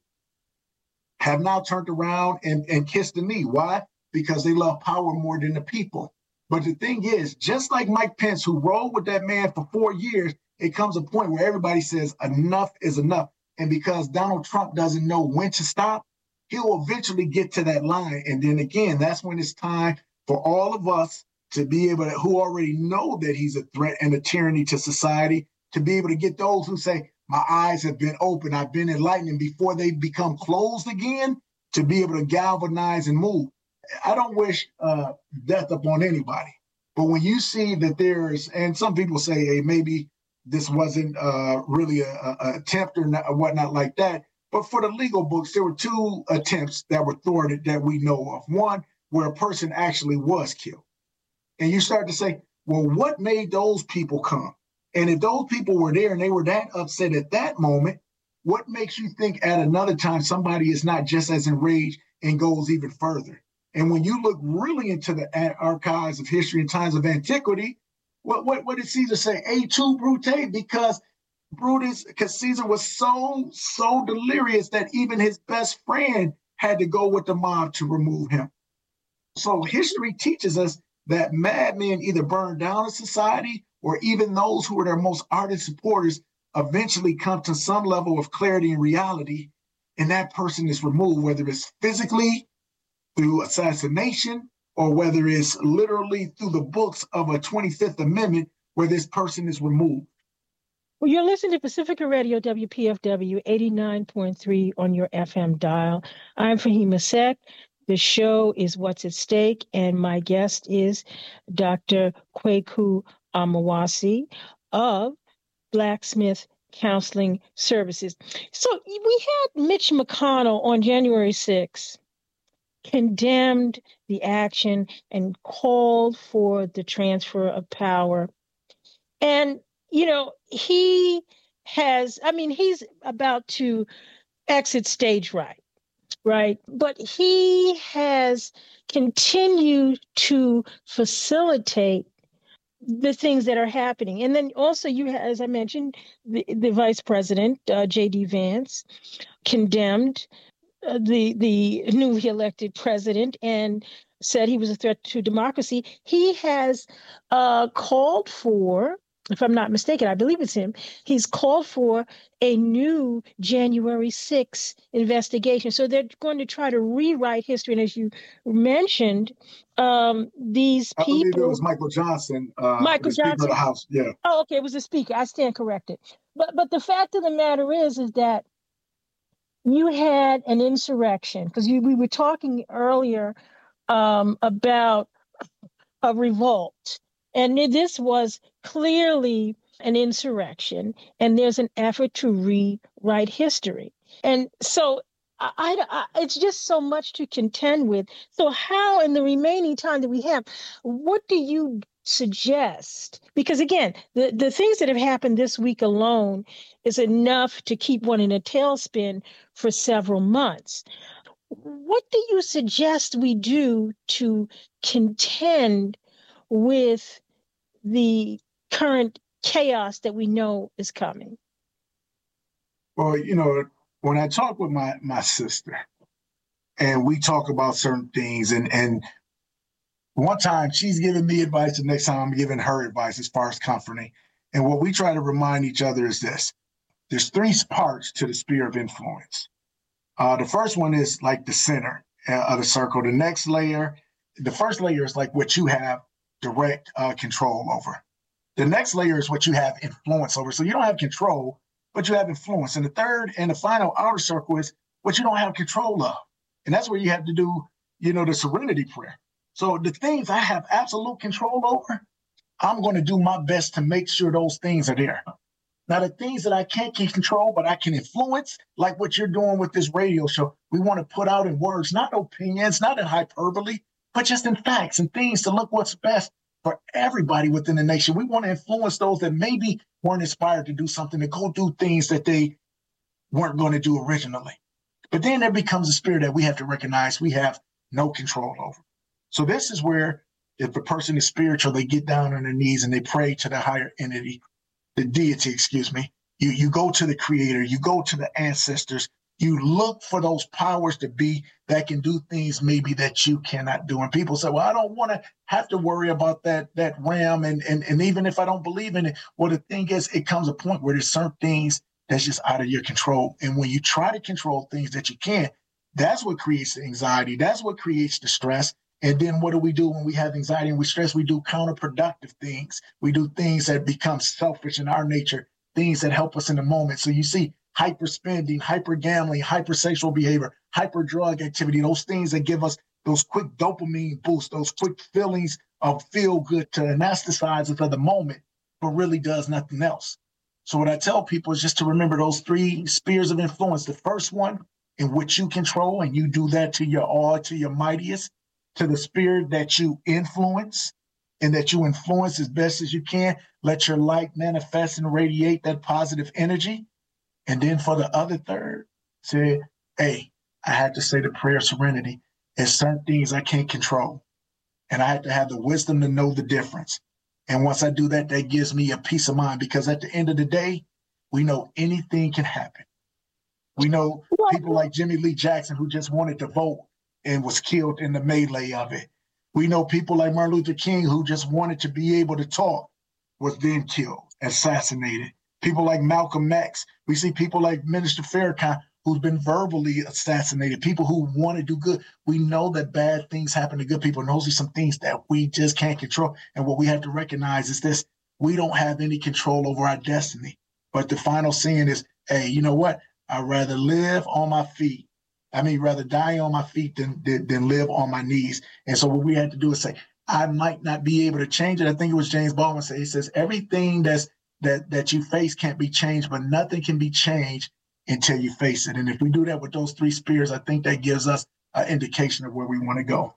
have now turned around and kissed the knee. Why? Because they love power more than the people. But the thing is, just like Mike Pence, who rolled with that man for 4 years, it comes a point where everybody says enough is enough. And because Donald Trump doesn't know when to stop, he'll eventually get to that line. And then again, that's when it's time for all of us to be able to, who already know that he's a threat and a tyranny to society, to be able to get those who say, my eyes have been open, I've been enlightened, and before they become closed again, to be able to galvanize and move. I don't wish death upon anybody, but when you see that there's, and some people say, hey, maybe this wasn't really a attempt or whatnot like that, but for the legal books, there were 2 attempts that were thwarted that we know of. One, where a person actually was killed. And you start to say, well, what made those people come? And if those people were there and they were that upset at that moment, what makes you think at another time somebody is not just as enraged and goes even further? And when you look really into the archives of history and times of antiquity, what did Caesar say? Et tu, Brute? Because Caesar was so delirious that even his best friend had to go with the mob to remove him. So history teaches us that madmen either burn down a society, or even those who are their most ardent supporters eventually come to some level of clarity and reality, and that person is removed, whether it's physically through assassination or whether it's literally through the books of a 25th Amendment where this person is removed. Well, you're listening to Pacifica Radio, WPFW 89.3 on your FM dial. I'm Fahima Sek. The show is What's at Stake, and my guest is Dr. Kwaku Amawasi of Blacksmith Counseling Services. So we had Mitch McConnell on January 6th condemned the action and called for the transfer of power. And, he's about to exit stage right? But he has continued to facilitate the things that are happening. And then also you have, as I mentioned, the vice president, J.D. Vance, condemned the newly elected president and said he was a threat to democracy. He has called for, if I'm not mistaken, I believe it's him, he's called for a new January 6th investigation. So they're going to try to rewrite history. And as you mentioned, these people... I believe it was Michael Johnson, Michael the Speaker Johnson. of the House. Yeah. Oh, okay, it was the Speaker. I stand corrected. But the fact of the matter is that you had an insurrection, because we were talking earlier about a revolt. And this was clearly an insurrection, and there's an effort to rewrite history. And so it's just so much to contend with. So how, in the remaining time that we have, what do you suggest? Because again, the things that have happened this week alone is enough to keep one in a tailspin for several months. What do you suggest we do to contend with the current chaos that we know is coming? Well, when I talk with my sister and we talk about certain things, and one time she's giving me advice, the next time I'm giving her advice as far as comforting. And what we try to remind each other is this: there's three parts to the sphere of influence. The first one is like the center of the circle. The next layer, the first layer is like what you have direct control over. The next layer is what you have influence over. So you don't have control, but you have influence. And the third and the final outer circle is what you don't have control of. And that's where you have to do, the serenity prayer. So the things I have absolute control over, I'm going to do my best to make sure those things are there. Now, the things that I can't control, but I can influence, like what you're doing with this radio show, we want to put out in words, not opinions, not in hyperbole, but just in facts and things to look what's best for everybody within the nation. We want to influence those that maybe weren't inspired to do something, to go do things that they weren't going to do originally. But then there becomes a spirit that we have to recognize we have no control over. So this is where, if a person is spiritual, they get down on their knees and they pray to the higher entity, the deity, excuse me. You go to the creator, you go to the ancestors, you look for those powers to be that can do things maybe that you cannot do. And people say, well, I don't want to have to worry about that realm. And even if I don't believe in it, well, the thing is, it comes a point where there's certain things that's just out of your control. And when you try to control things that you can't, that's what creates the anxiety. That's what creates the stress. And then what do we do when we have anxiety and we stress? We do counterproductive things. We do things that become selfish in our nature, things that help us in the moment. So you see hyper spending, hyper gambling, hyper sexual behavior, hyper drug activity, those things that give us those quick dopamine boosts, those quick feelings of feel good to anesthetize us for the moment, but really does nothing else. So what I tell people is just to remember those three spheres of influence. The first one, in which you control, and you do that to your all, to your mightiest, to the spirit that you influence and that you influence as best as you can. Let your light manifest and radiate that positive energy. And then for the other third, say, hey, I had to say the prayer of serenity. There's certain things I can't control. And I have to have the wisdom to know the difference. And once I do that, that gives me a peace of mind, because at the end of the day, we know anything can happen. We know people like Jimmy Lee Jackson, who just wanted to vote and was killed in the melee of it. We know people like Martin Luther King, who just wanted to be able to talk, was then killed, assassinated. People like Malcolm X. We see people like Minister Farrakhan, who's been verbally assassinated, people who want to do good. We know that bad things happen to good people, and those are some things that we just can't control. And what we have to recognize is this: we don't have any control over our destiny. But the final saying is, hey, you know what? I'd rather live on my feet. Rather die on my feet than live on my knees. And so what we had to do is say, I might not be able to change it. I think it was James Baldwin said, he says, everything that you face can't be changed, but nothing can be changed until you face it. And if we do that with those three spheres, I think that gives us an indication of where we want to go.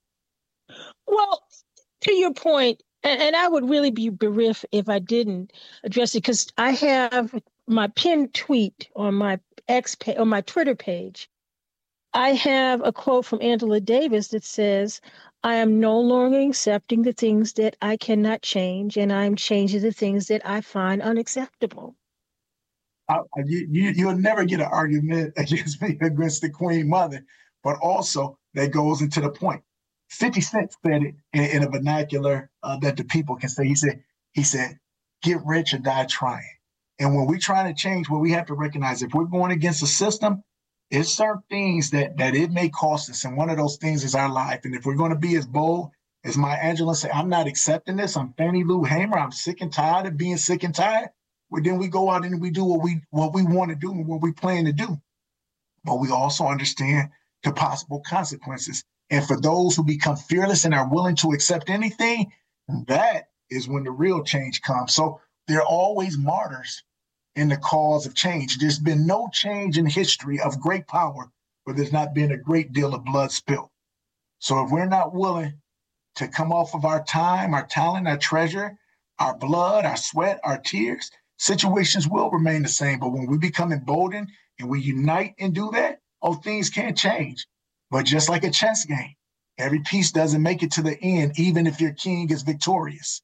Well, to your point, and I would really be bereft if I didn't address it, because I have my pinned tweet on my on my Twitter page. I have a quote from Angela Davis that says, I am no longer accepting the things that I cannot change, and I'm changing the things that I find unacceptable. You'll never get an argument against me against the Queen Mother, but also that goes into the point. 50 Cent said it in a vernacular that the people can say. He said, get rich or die trying. And when we're trying to change, what we have to recognize, if we're going against the system, it's certain things that it may cost us. And one of those things is our life. And if we're going to be as bold as Maya Angelou said, I'm not accepting this. I'm Fannie Lou Hamer. I'm sick and tired of being sick and tired. Well, then we go out and we do what we want to do and what we plan to do. But we also understand the possible consequences. And for those who become fearless and are willing to accept anything, that is when the real change comes. So there are always martyrs in the cause of change. There's been no change in history of great power where there's not been a great deal of blood spilled. So if we're not willing to come off of our time, our talent, our treasure, our blood, our sweat, our tears, situations will remain the same. But when we become emboldened and we unite and do that, things can change. But just like a chess game, every piece doesn't make it to the end, even if your king is victorious.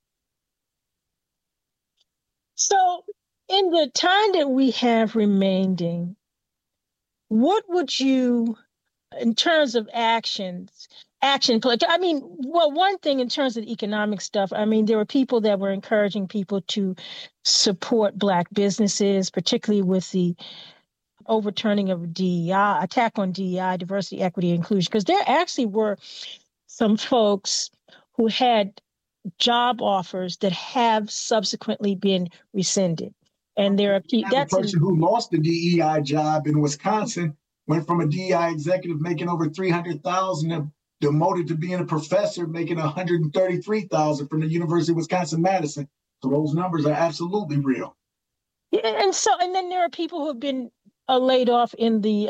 So in the time that we have remaining, what would you, in terms of action plan? I mean, well, one thing in terms of the economic stuff, I mean, there were people that were encouraging people to support Black businesses, particularly with the overturning of DEI, attack on DEI, diversity, equity, inclusion, because there actually were some folks who had job offers that have subsequently been rescinded. And there are people. That's the person who lost the DEI job in Wisconsin went from a DEI executive making over $300,000 and demoted to being a professor making $133,000 from the University of Wisconsin-Madison. So those numbers are absolutely real. Yeah, and then there are people who have been laid off in the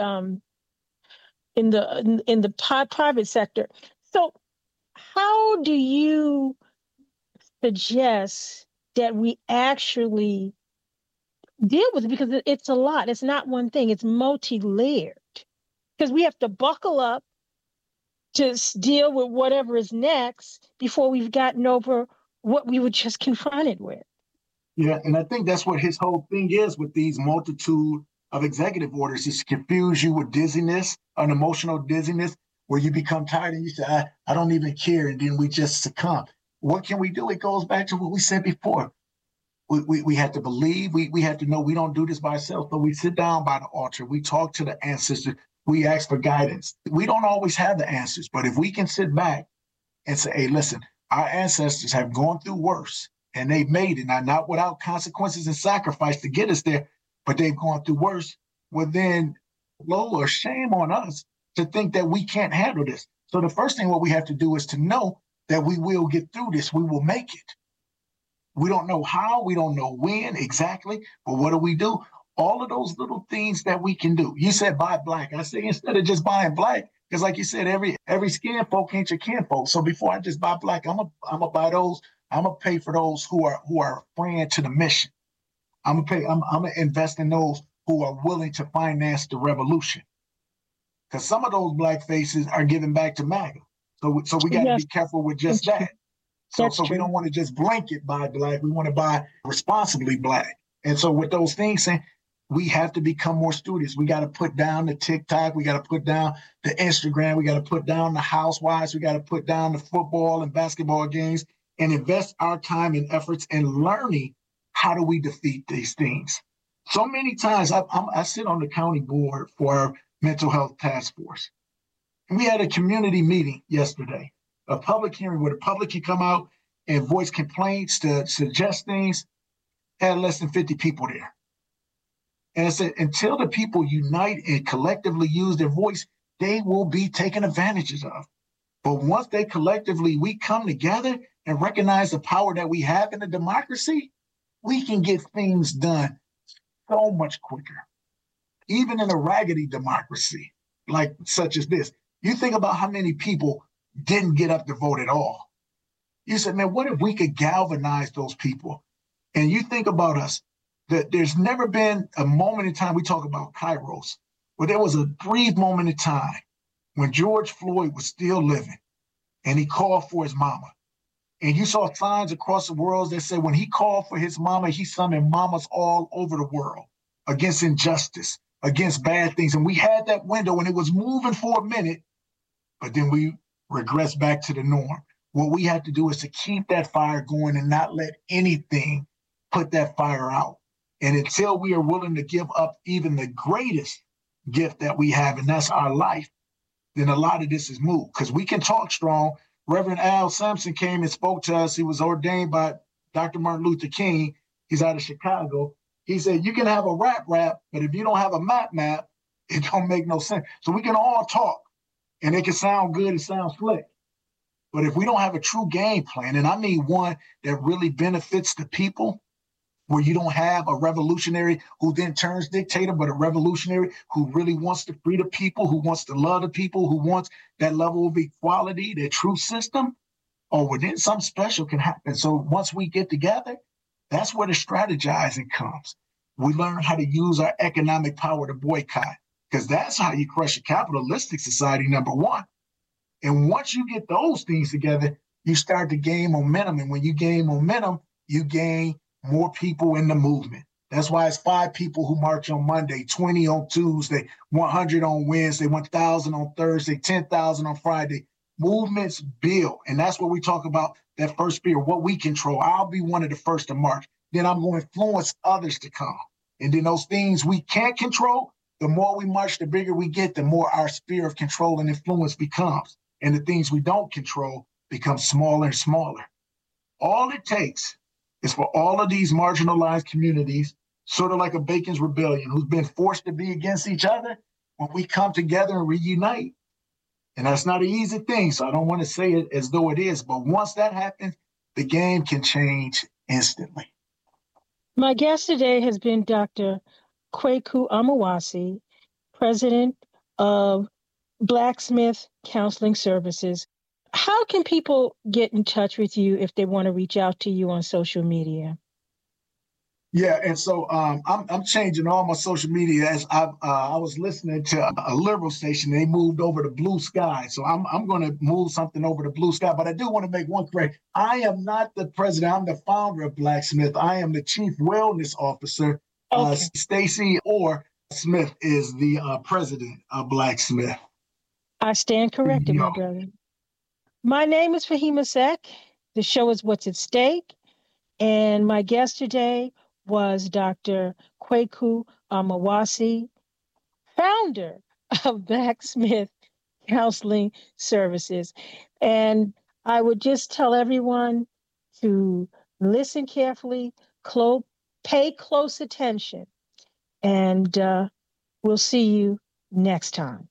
private sector. So how do you suggest that we actually deal with it? Because it's a lot. It's not one thing. It's multi-layered. Because we have to buckle up to deal with whatever is next before we've gotten over what we were just confronted with. Yeah, and I think that's what his whole thing is with these multitude of executive orders, is to confuse you with dizziness, an emotional dizziness, where you become tired and you say, I don't even care, and then we just succumb. What can we do? It goes back to what we said before. We have to believe, we have to know we don't do this by ourselves, but we sit down by the altar, we talk to the ancestors, we ask for guidance. We don't always have the answers, but if we can sit back and say, hey, listen, our ancestors have gone through worse and they've made it, now not without consequences and sacrifice to get us there, but they've gone through worse, well then, low or shame on us to think that we can't handle this. So the first thing what we have to do is to know that we will get through this, we will make it. We don't know how, we don't know when exactly, but what do? All of those little things that we can do. You said buy Black. I say instead of just buying Black, because like you said, every skin folk ain't your kinfolk. So before I just buy Black, I'm gonna buy those. I'm gonna pay for those who are friend to the mission. I'm gonna invest in those who are willing to finance the revolution. Because some of those Black faces are giving back to MAGA. So we got to be careful with just that. So we don't want to just blanket buy Black. We want to buy responsibly Black. And so with those things, we have to become more studious. We got to put down the TikTok. We got to put down the Instagram. We got to put down the housewives. We got to put down the football and basketball games and invest our time and efforts in learning how do we defeat these things. So many times I sit on the county board for our mental health task force. And we had a community meeting yesterday, a public hearing where the public can come out and voice complaints, to suggest things. Had less than 50 people there. And I said, until the people unite and collectively use their voice, they will be taken advantage of. But once we come together and recognize the power that we have in a democracy, we can get things done so much quicker. Even in a raggedy democracy, like such as this, you think about how many people didn't get up to vote at all. You said, man, what if we could galvanize those people? And you think about us, that there's never been a moment in time, we talk about Kairos, but there was a brief moment in time when George Floyd was still living and he called for his mama. And you saw signs across the world that said when he called for his mama, he summoned mamas all over the world. against injustice, against bad things. And we had that window and it was moving for a minute, but then we regressed back to the norm. What we have to do is to keep that fire going and not let anything put that fire out. And until we are willing to give up even the greatest gift that we have, and that's our life, then a lot of this is moot. Because we can talk strong. Reverend Al Sampson came and spoke to us. He was ordained by Dr. Martin Luther King. He's out of Chicago. He said, you can have a rap, but if you don't have a map, it don't make no sense. So we can all talk, and it can sound good, it sounds slick. But if we don't have a true game plan, and I mean one that really benefits the people, where you don't have a revolutionary who then turns dictator, but a revolutionary who really wants to free the people, who wants to love the people, who wants that level of equality, that true system, well, then something special can happen. So once we get together, that's where the strategizing comes. We learn how to use our economic power to boycott, because that's how you crush a capitalistic society, number one. And once you get those things together, you start to gain momentum. And when you gain momentum, you gain more people in the movement. That's why it's 5 people who march on Monday, 20 on Tuesday, 100 on Wednesday, 1,000 on Thursday, 10,000 on Friday. Movements build. And that's what we talk about, that first spear, what we control. I'll be one of the first to march. Then I'm going to influence others to come. And then those things we can't control, the more we march, the bigger we get, the more our sphere of control and influence becomes. And the things we don't control become smaller and smaller. All it takes is for all of these marginalized communities, sort of like a Bacon's Rebellion, who's been forced to be against each other, when we come together and reunite. And that's not an easy thing, so I don't want to say it as though it is, but once that happens, the game can change instantly. My guest today has been Dr. Kwaku Amawase, president of Blacksmith Counseling Services. How can people get in touch with you if they want to reach out to you on social media? Yeah, and so I'm changing all my social media as I was listening to a liberal station. They moved over to Blue Sky, so I'm going to move something over to Blue Sky. But I do want to make one correct. I am not the president. I'm the founder of Blacksmith. I am the chief wellness officer. Okay. Stacy Orr Smith is the president of Blacksmith. I stand corrected, my brother. My name is Fahima Sek. The show is What's at Stake. And my guest today was Dr. Kwaku Amawase, founder of Blacksmith Counseling Services. And I would just tell everyone to listen carefully, pay close attention, and we'll see you next time.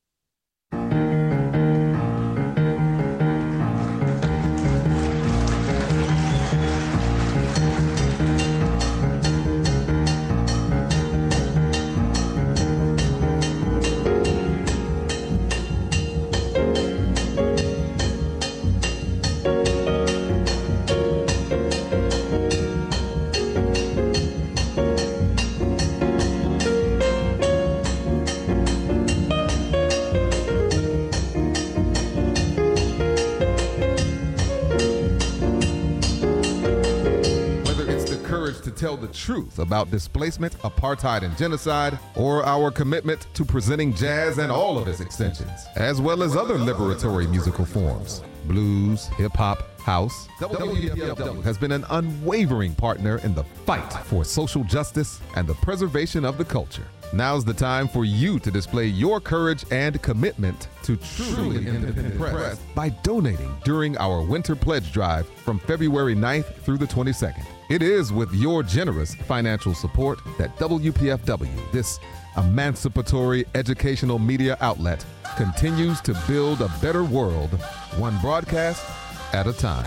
Tell the truth about displacement, apartheid, and genocide, or our commitment to presenting jazz and all of its extensions, as well as other liberatory musical forms, blues, hip-hop, house. WPFW has been an unwavering partner in the fight for social justice and the preservation of the culture. Now's the time for you to display your courage and commitment to truly independent press by donating during our Winter Pledge Drive from February 9th through the 22nd. It is with your generous financial support that WPFW, this emancipatory educational media outlet, continues to build a better world, one broadcast at a time.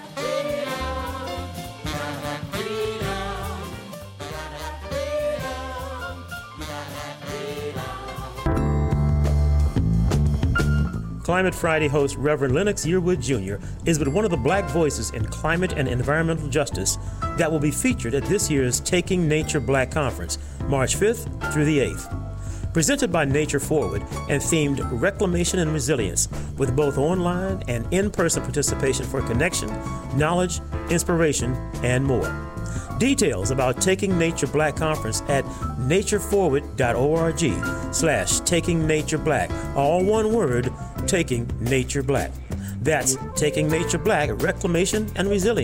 Climate Friday host Reverend Lennox Yearwood Jr. is but one of the black voices in climate and environmental justice that will be featured at this year's Taking Nature Black Conference, March 5th through the 8th. Presented by Nature Forward and themed Reclamation and Resilience, with both online and in-person participation for connection, knowledge, inspiration, and more. Details about Taking Nature Black Conference at natureforward.org/Taking Nature Black. All one word, Taking Nature Black. That's Taking Nature Black, Reclamation and Resilience.